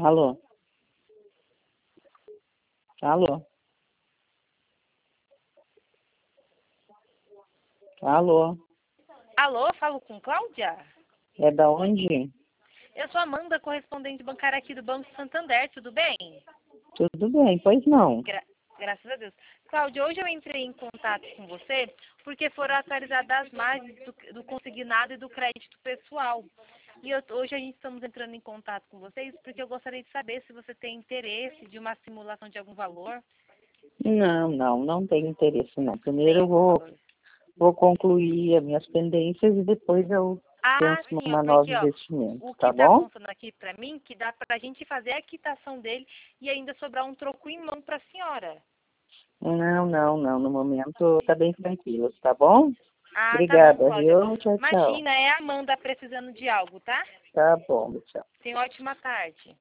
Alô? Alô? Alô? Alô, falo com Cláudia? É da onde? Eu sou Amanda, correspondente bancária aqui do Banco Santander, tudo bem? Tudo bem, pois não. Graças a Deus. Cláudia, hoje eu entrei em contato com você porque foram atualizadas as margens do consignado e do crédito pessoal. E hoje a gente estamos entrando em contato com vocês porque eu gostaria de saber se você tem interesse de uma simulação de algum valor. Não tenho interesse não. Primeiro eu Nenhum valor. vou concluir as minhas pendências e depois eu penso Sim, ó, numa nova porque ó, investimento, o que tá está bom? constando aqui para mim, que dá para a gente fazer a quitação dele e ainda sobrar um troco em mão para a senhora. Não. No momento tá bem tranquilo, tá bom? Tá bom, Obrigada, Cláudia. viu? Tchau. Imagina, é a Amanda precisando de algo, tá? Tá bom, tchau. Tenha uma ótima tarde.